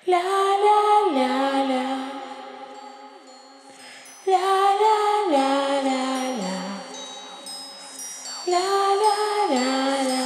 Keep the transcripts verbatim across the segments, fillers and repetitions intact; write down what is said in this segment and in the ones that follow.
La la la la. La la la la la. La la la la.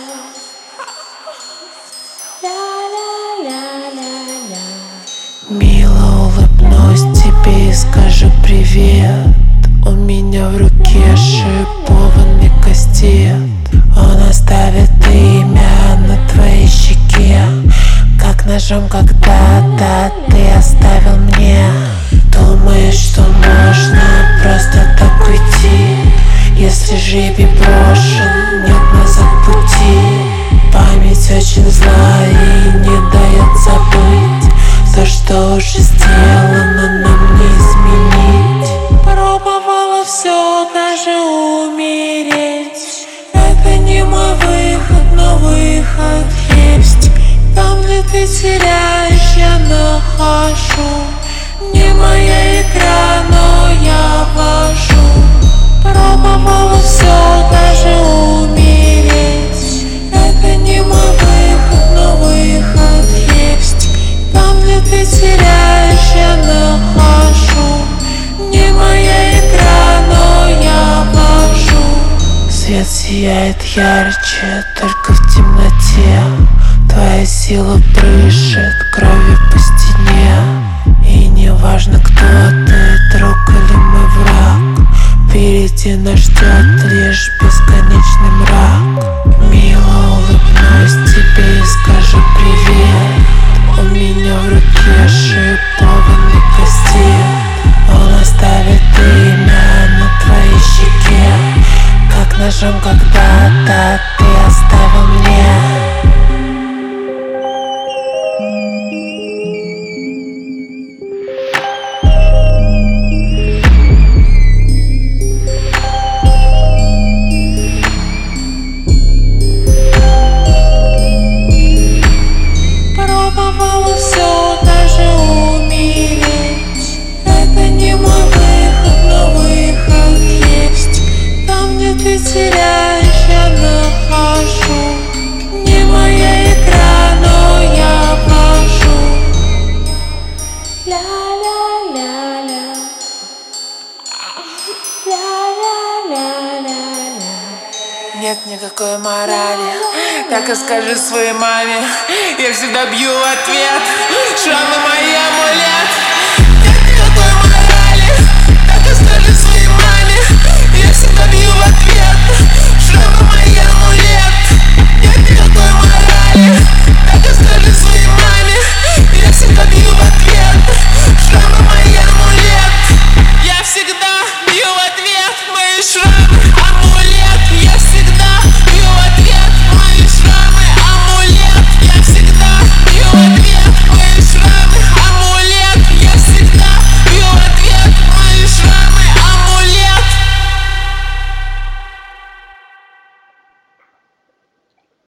La la la la la. Мило улыбнусь тебе и скажу привет. У меня в руке шипованный кастет. Он оставит имя на твоей щеке, как ножом когда-то ты оставил мне. Думаешь, что можно просто так уйти? Если жребий брошен, нет назад пути. Память очень зла и не дает забыть то, что уже сделано, нам не изменить. Пробовала все, даже умереть. Это не мой выход, но выход есть. Там, где ты теряешь, я нахожу. Не моя игра, но я вожу. Пробовала все, даже умереть. Это не мой выход, но выход есть. Там, где ты теряешь, я нахожу. Не моя игра, но я вожу. Свет сияет ярче, только в темноте. Твоя сила брызжет кровью по стене. И не важно, кто ты, друг или мой враг, впереди нас ждет лишь бесконечный мрак. Мило улыбнусь тебе и скажу привет. У меня в руке шипованный кастет. Он оставит имя на твоей щеке, как ножом когда-то ты оставил мне. Пробовала все, даже умереть. Это не мой выход, но выход есть. Там, где ты теряешь, я нахожу. Не моя игра, но я вожу. Ля-ля-ля-ля. Ля-ля-ля-ля-ля. Нет никакой морали, так и скажи своей маме. Я всегда бью в ответ, шрамы мои амулет. Нет никакой морали, так и скажи своей маме. Я всегда бью в ответ, шрамы мои амулет. Нет никакой морали, так и скажи своей маме. Я всегда бью в ответ, шрамы мои амулет. Я всегда бью в ответ, мои шрамы.